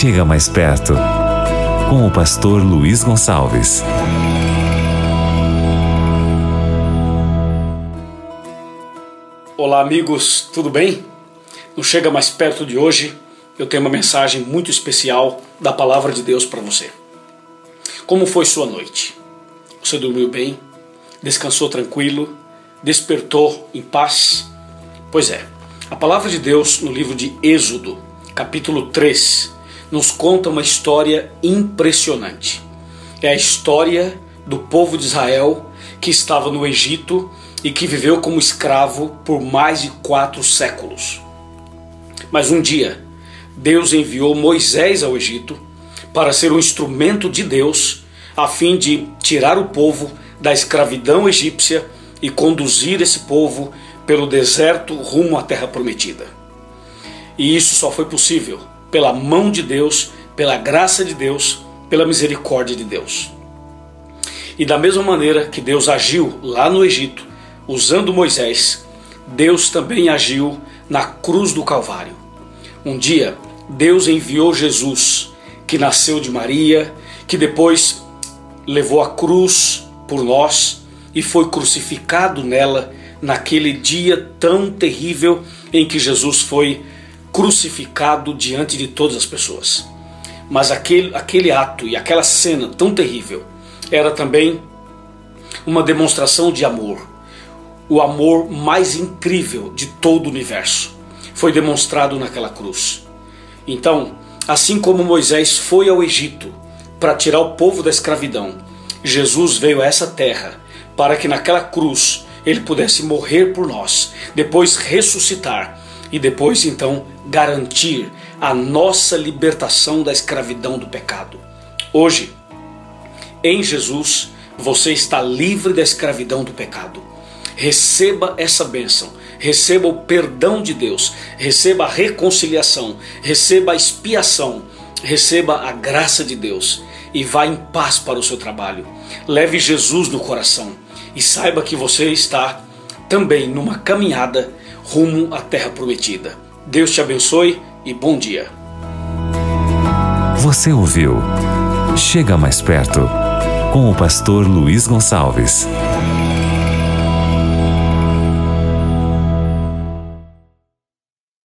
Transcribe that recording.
Chega mais perto, com o pastor Luiz Gonçalves. Olá amigos, tudo bem? No Chega Mais Perto de hoje, eu tenho uma mensagem muito especial da Palavra de Deus para você. Como foi sua noite? Você dormiu bem? Descansou tranquilo? Despertou em paz? Pois é, a Palavra de Deus no livro de Êxodo, capítulo 3, nos conta uma história impressionante. É a história do povo de Israel que estava no Egito e que viveu como escravo por mais de 4 séculos. Mas um dia, Deus enviou Moisés ao Egito para ser um instrumento de Deus a fim de tirar o povo da escravidão egípcia e conduzir esse povo pelo deserto rumo à terra prometida. E isso só foi possível pela mão de Deus, pela graça de Deus, pela misericórdia de Deus. E da mesma maneira que Deus agiu lá no Egito, usando Moisés, Deus também agiu na cruz do Calvário. Um dia, Deus enviou Jesus, que nasceu de Maria, que depois levou a cruz por nós e foi crucificado nela naquele dia tão terrível em que Jesus foi crucificado diante de todas as pessoas. Mas aquele ato e aquela cena tão terrível era também uma demonstração de amor. O amor mais incrível de todo o universo foi demonstrado naquela cruz. Então, assim como Moisés foi ao Egito para tirar o povo da escravidão, Jesus veio a essa terra para que naquela cruz ele pudesse morrer por nós, depois ressuscitar e depois então garantir a nossa libertação da escravidão do pecado. Hoje, em Jesus, você está livre da escravidão do pecado. Receba essa bênção, receba o perdão de Deus, receba a reconciliação, receba a expiação, receba a graça de Deus e vá em paz para o seu trabalho. Leve Jesus no coração e saiba que você está também numa caminhada rumo à terra prometida. Deus te abençoe e bom dia. Você ouviu Chega Mais Perto, com o pastor Luiz Gonçalves.